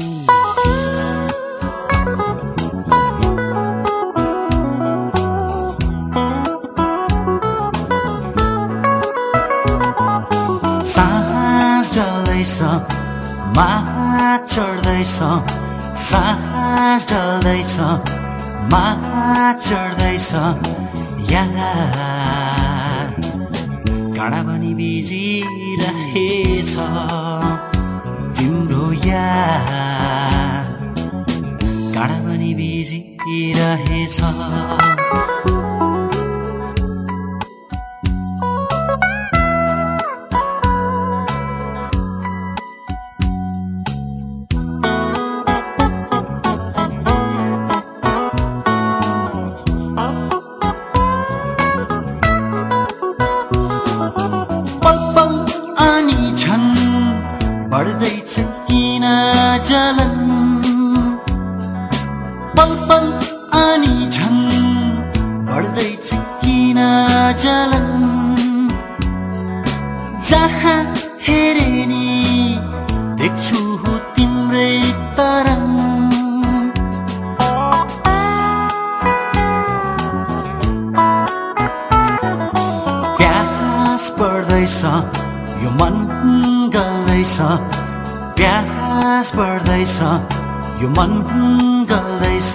साँझ ढल्दैछ माहा चढ्दैछ साँझ ढल्दैछ माहा चढ्दैछ यार काँडा पनि बिजिरहेछ तिम्रो यार काँडा पनि बिजिरहेछ बढ्दैछ किन जलन पल पल अनि झन् बढ्दैछ किन जलन जहाँ हेरे नि देख्छु तिम्रै तरङ प्यास पर्दैछ यो मन गल्दैछ प्यास बढ्दैछ यो मन गल्दैछ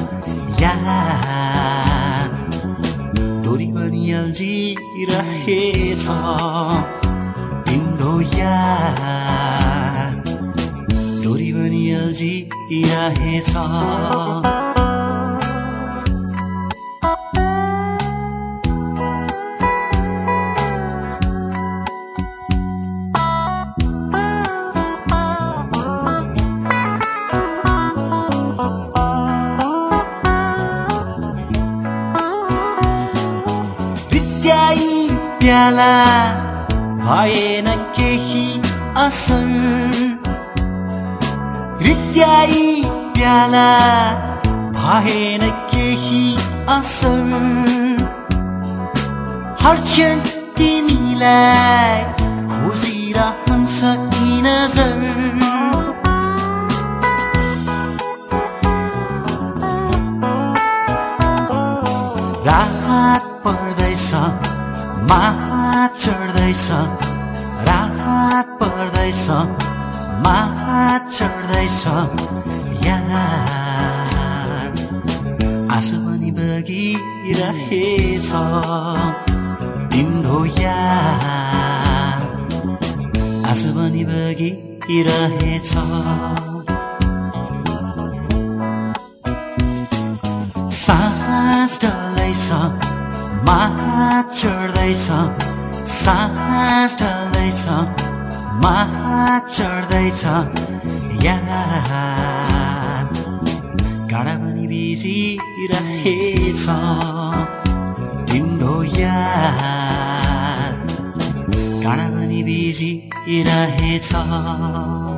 यार डोरी पनि अल्झिरहेछ तिम्रो यार डोरी पनि अल्झिरहेछ प्याला भएन केही असर रित्याई प्याला भएन केही असर हर क्षण तिमीलाई खोजिरहन्छ यी नजर रात पर्दैछ माहा चढ्दैछ रात पर्दैछ माहा चढ्दैछ यार आँसु पनि बगिरहेछ तिम्रो यार आँसु पनि बगिरहेछ साँझ ढल्दैछ माहा चढ्दैछ साँझ ढल्दैछ माहा चढ्दैछ यार काँडा पनि बिजिरहेछ तिम्रो यार काँडा पनि बिजिरहेछ